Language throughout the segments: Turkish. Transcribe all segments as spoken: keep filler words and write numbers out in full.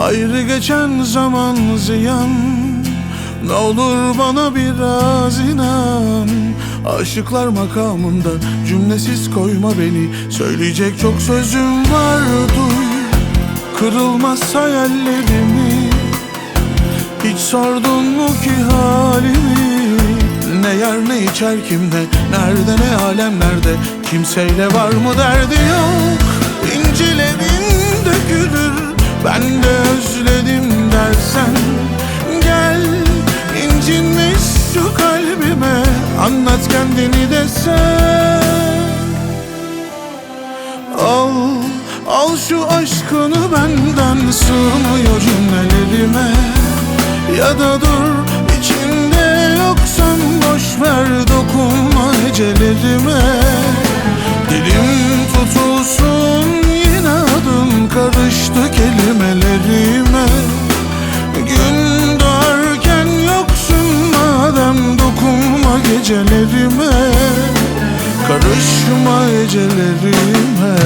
Ayrı geçen zaman ziyan, ne olur bana biraz inan. Aşıklar makamında cümlesiz koyma beni. Söyleyecek çok sözüm var, duy. Kırılmaz hayallerimi, hiç sordun mu ki halimi? Ne yer ne içer kimde, nerede ne alemlerde, kimseyle var mı derdi yok. İncilerin dökülür, ben de özledim dersen gel. İncinmiş şu kalbime, anlat kendini desen. Al, al şu aşkını benden, sığmıyor cümlelerime. Ya da dur, içinde yoksan boş ver, dokunma hecelerime. Dilim tutulsun yine adın karıştı kelimelerime. Gün doğarken yoksun madem, dokunma gecelerime. Karışma hecelerime.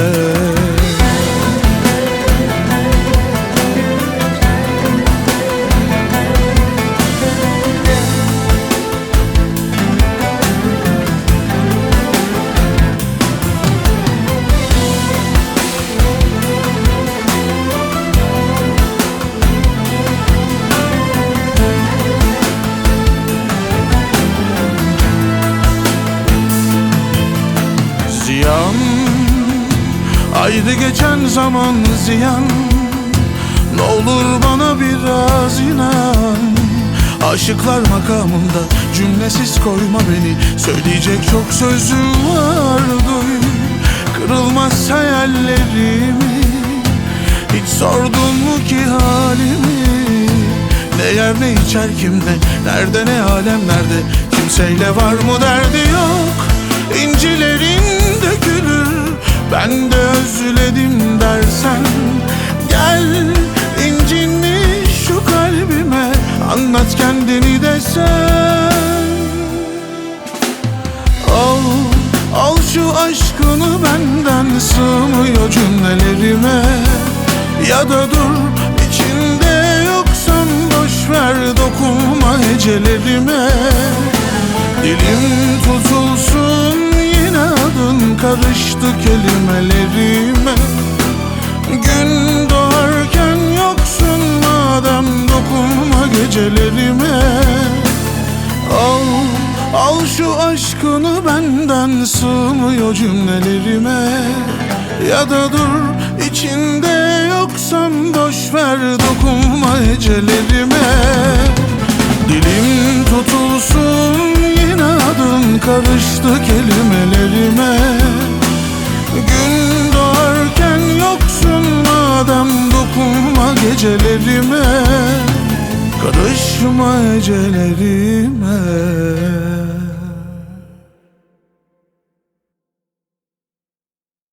Ziyan, ayrı geçen zaman ziyan. Ne olur bana biraz inan. Aşıklar makamında cümlesiz koyma beni. Söyleyecek çok sözüm var, duy. Kırılmaz hayallerimi, hiç sordun mu ki halimi? Ne yer ne içer kimde, nerede ne alemlerde, kimseyle var mı derdi yok. İncilerin dökülür, ben de özledim dersen gel. İncinmiş şu kalbime, anlat kendini desen. Al, al şu aşkını benden, sığmıyor cümlelerime. Ya da dur, içinde yoksan boş ver, dokunma hecelerime. Dilim tutulsun yine adın karıştı kelimelerime. Gün doğarken yoksun madem, dokunma gecelerime. Al, al şu aşkını benden, sığmıyor cümlelerime. Ya da dur, içinde yoksan boş ver, dokunma hecelerime. Dilim tutulsun yine adın karıştı kelimelerime. Gün doğarken yoksun madem, dokunma gecelerime. Karışma hecelerime.